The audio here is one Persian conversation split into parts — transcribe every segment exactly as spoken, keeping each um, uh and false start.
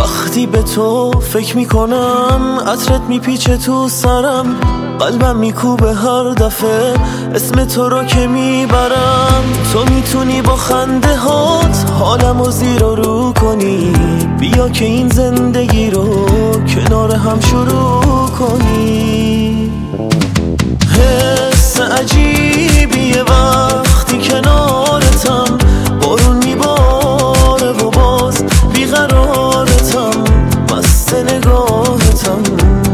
وقتی به تو فکر میکنم عطرت میپیچه تو سرم، قلبم میکوبه هر دفعه اسم تو رو که میبرم. تو میتونی با خنده هات حالمو زیر و رو کنی، بیا که این زندگی رو کنار هم شروع کنی. حس عجیبیه وقتی کنارتم، بارون میباره و باز بیقرارتم، مست نگاهتم.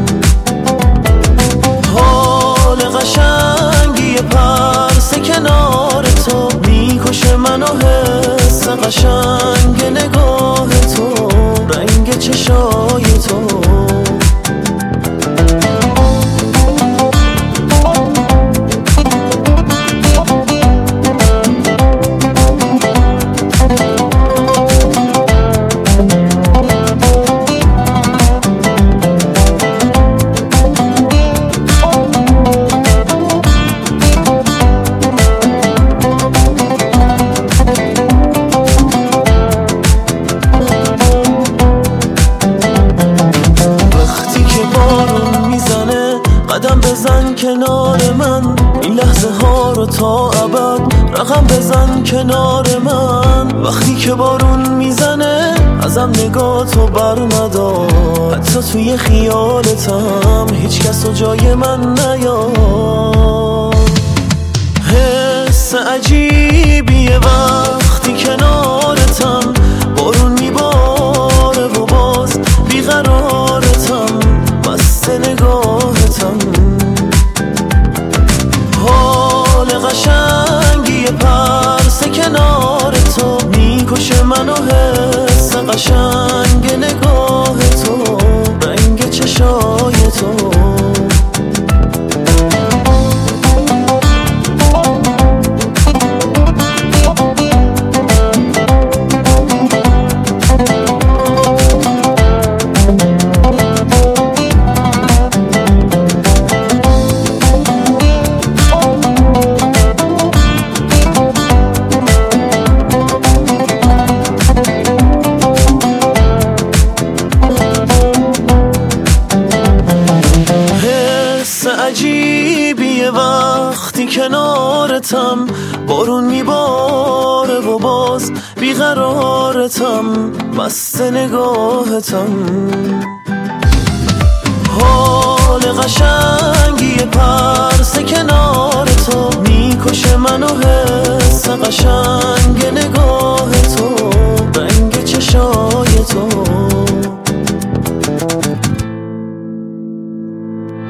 حال قشنگی پرس کنار تو میکشه منو، حس قشنگ نگاه تو، رنگ چشای تو. قدم بزن کنار من، این لحظه ها رو تا ابد رقم بزن کنار من. وقتی که بارون میزنه ازم نگاه تو بر ندار، حتی توی خیالتم هیچ کس و جای من نیار. حس عجیبیه وقتی کنارتم، بارون میباره و باز بیقرارتم، مست نگاهتم. حال قشنگی پرس کنار تو میکشه منو، حس قشنگ نگاه تو، رنگ چشای تو. عجیبیه وقتی کنارتم، بارون میباره و باز بیقرارتم، مست نگاهتم. حال قشنگی پرس کنار تو میکشه منو، حس قشنگ نگاه